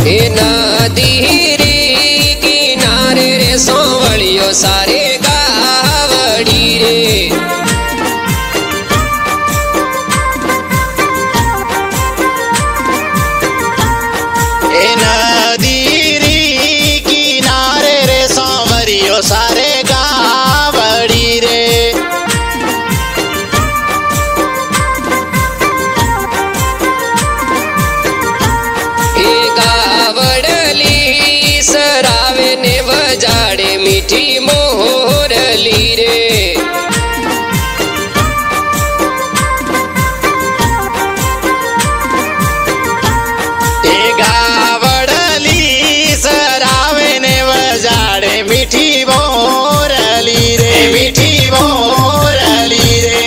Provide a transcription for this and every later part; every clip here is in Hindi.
ए नदी रे किनारे रे सोवलियो सारे गावड़ी रे। ए नदी रे किनारे रे सोवलियो सारे गावड़ी रे। सरावे ने बजाड़े मीठी मोरली रे। ए गावड़ली सरावे ने बजाड़े मीठी मोरली रे, मीठी मोरली रे।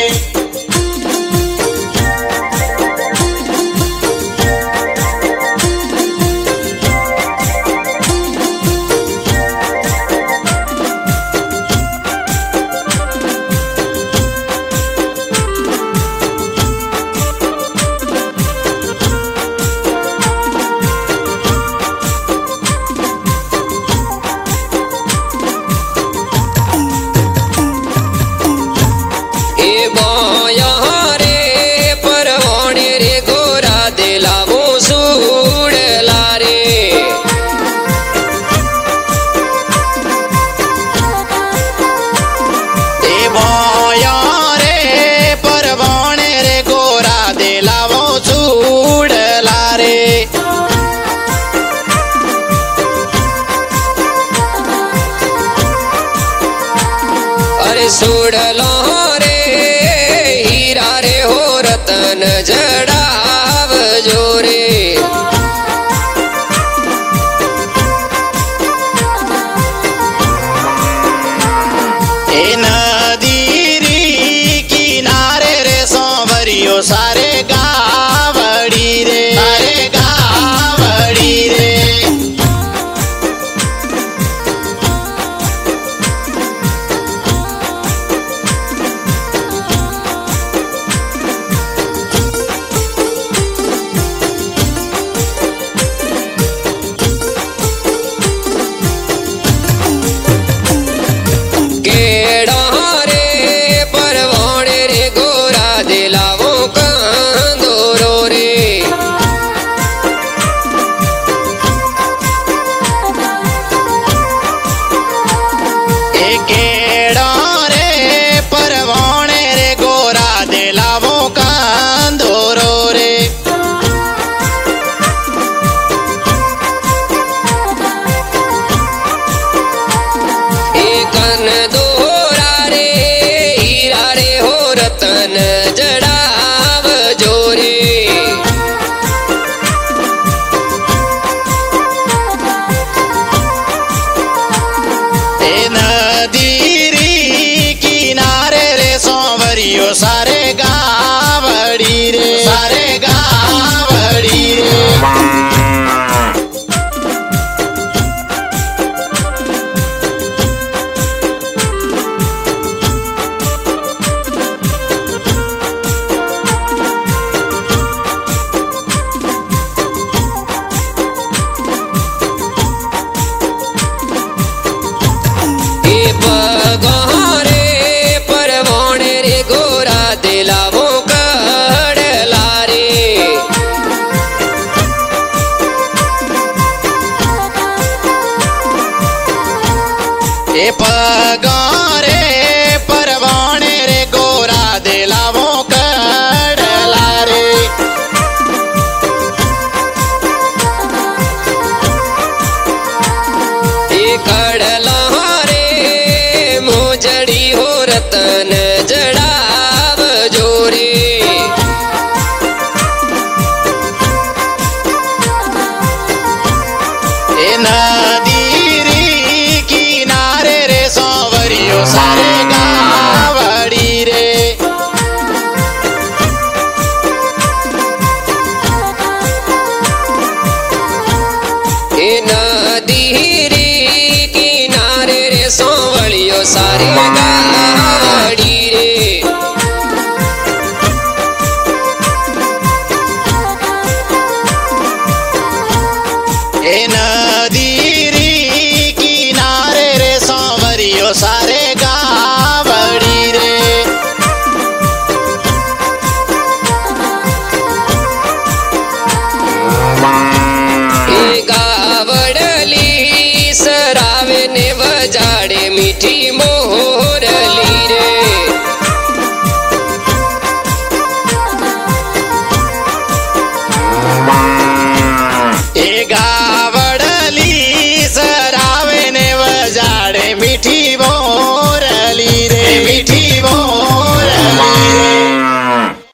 सुड़लो रे हीरा रे हो रतन जड़ाव जोरे। ए नदी रे किनारे रे सोवरियो सारे गावड़ी रे, सारे गावड़ी रे। जड़ाव जोरे। ए नदी रे किनारे रे सोवरियो सारे गावड़ी रे, सारे गावड़ी रे। ए पगारे परवाने रे गोरा दिलावो कड़ला रे। ए कड़ला रे मोजड़ी हो रतन जड़ाव जोरे। ए नदी रे किनारे रे सोवरियो सारे गावड़ी रे। ए नदी रे किनारे रे सोवलियो सारे गावड़ी रे। એ